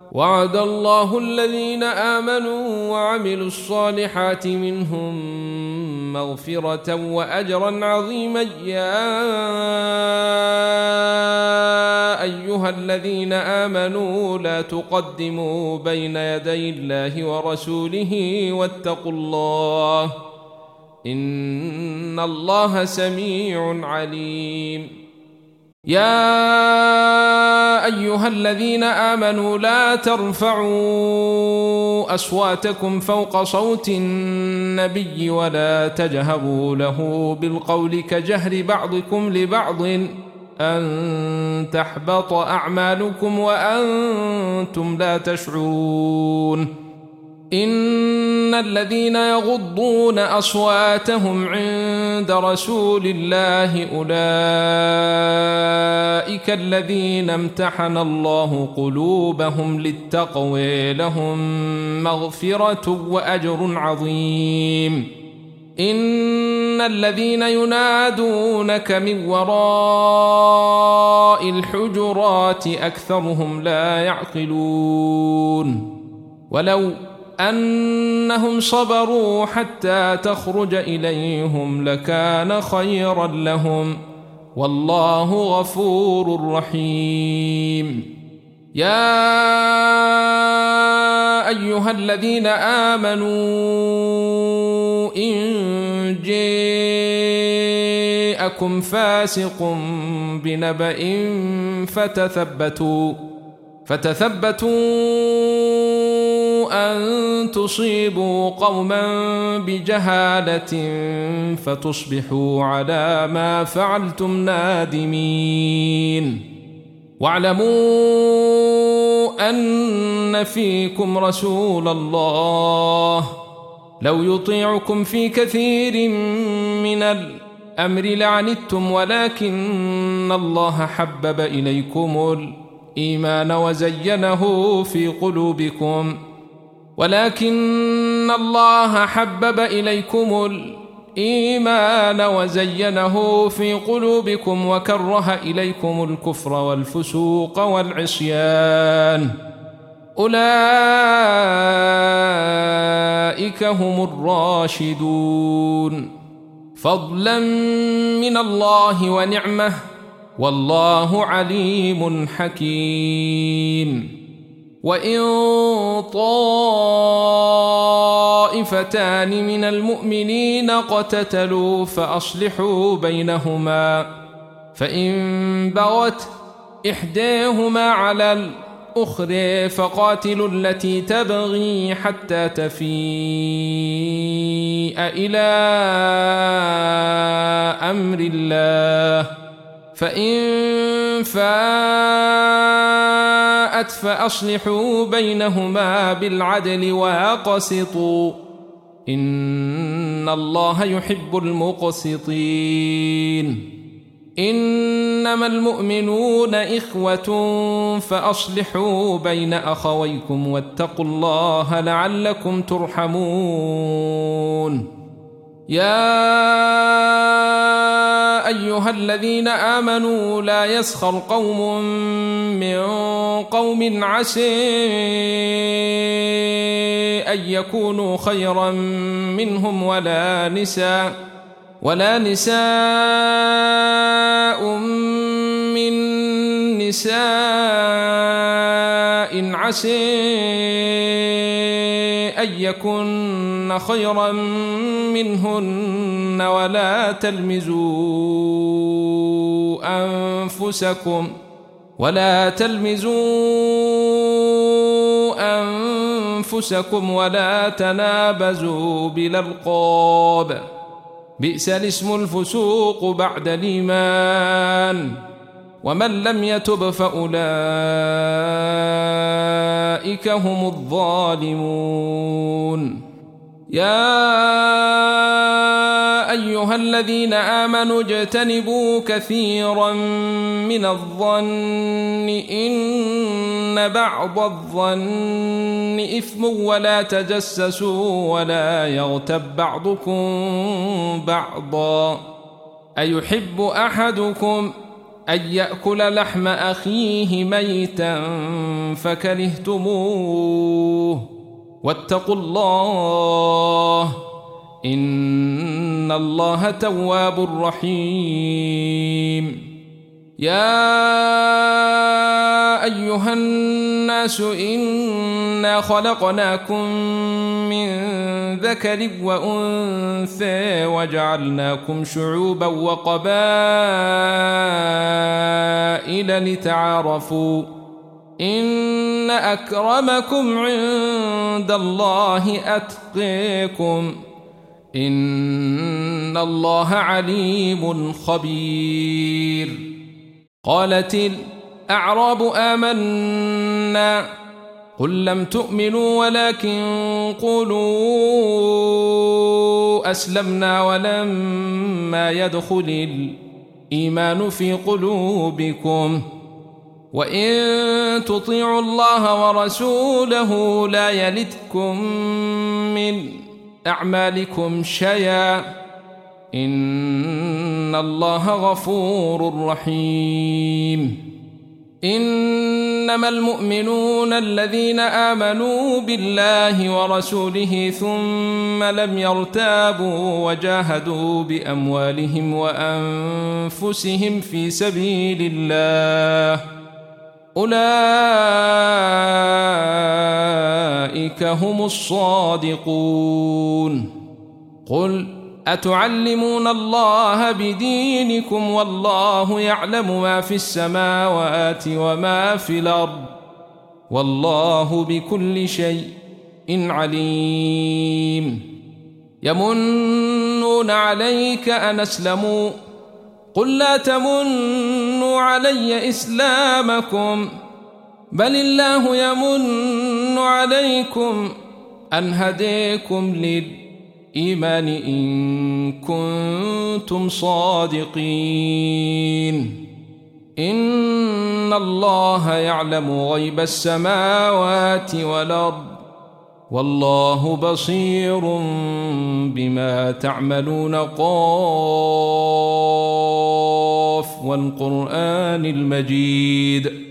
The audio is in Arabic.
وعد الله الذين آمنوا وعملوا الصالحات منهم مغفرة وأجرا عظيما. يا أيها الذين آمنوا لا تقدموا بين يدي الله ورسوله واتقوا الله إن الله سميع عليم. يا أيها الذين آمنوا لا ترفعوا أصواتكم فوق صوت النبي ولا تجهروا له بالقول كجهر بعضكم لبعض أن تحبط أعمالكم وأنتم لا تشعرون. إن الذين يغضون أصواتهم عند رسول الله أولئك الذين امتحن الله قلوبهم للتقوى لهم مغفرة وأجر عظيم. إن الذين ينادونك من وراء الحجرات أكثرهم لا يعقلون. ولو أنهم صبروا حتى تخرج إليهم لكان خيرا لهم والله غفور رحيم. يا أيها الذين آمنوا إن جاءكم فاسق بنبأ فتثبتوا أن تصيبوا قوما بجهالة فتصبحوا على ما فعلتم نادمين. واعلموا أن فيكم رسول الله لو يطيعكم في كثير من الأمر لعنتم ولكن الله حبب إليكم الإيمان وزينه في قلوبكم وكره إليكم الكفر والفسوق والعصيان أولئك هم الراشدون فضلا من الله ونعمه والله عليم حكيم. وإن طائفتان من المؤمنين اقتتلوا فأصلحوا بينهما فإن بغت إحداهما على الأخرى فقاتلوا التي تبغي حتى تفيء إلى أمر الله فإن فاءت فأصلحوا بينهما بالعدل وأقسطوا إن الله يحب المقسطين. إنما المؤمنون إخوة فأصلحوا بين أخويكم واتقوا الله لعلكم ترحمون. يا أيها الذين آمنوا لا يسخر قوم من قوم عسى أن يكونوا خيرا منهم ولا نساء من نساء عسى أن يكن خيرا منهن ولا تلمزوا أنفسكم ولا تنابزوا بالألقاب بئس الاسم الفسوق بعد الإيمان ومن لم يتب فأولئك هم الظالمون. يا أيها الذين آمنوا اجتنبوا كثيرا من الظن إن بعض الظن إثم ولا تجسسوا ولا يغتب بعضكم بعضا أيحب أحدكم أن يأكل لحم أخيه ميتا فكرهتموه واتقوا الله إن الله تواب رحيم. يا أيها الناس إنا خلقناكم من ذكر وأنثى وجعلناكم شعوبا وقبائل لتعارفوا إن أكرمكم عند الله أتقاكم إن الله عليم خبير. قالت الأعراب آمنا قل لم تؤمنوا ولكن قولوا أسلمنا ولما يدخل الإيمان في قلوبكم وإن تطيعوا الله ورسوله لا يلتكم من أعمالكم شيئا إن الله غفور رحيم. إنما المؤمنون الذين آمنوا بالله ورسوله ثم لم يرتابوا وجاهدوا بأموالهم وأنفسهم في سبيل الله أولئك هم الصادقون. قل أتعلمون الله بدينكم والله يعلم ما في السماوات وما في الأرض والله بكل شيء عليم. يمنون عليك أن أسلموا قل لا تمنوا علي إسلامكم بل الله يمن عليكم أن هديكم للإيمان إن كنتم صادقين. إن الله يعلم غيب السماوات والأرض والله بصير بما تعملون. قاف والقرآن المجيد.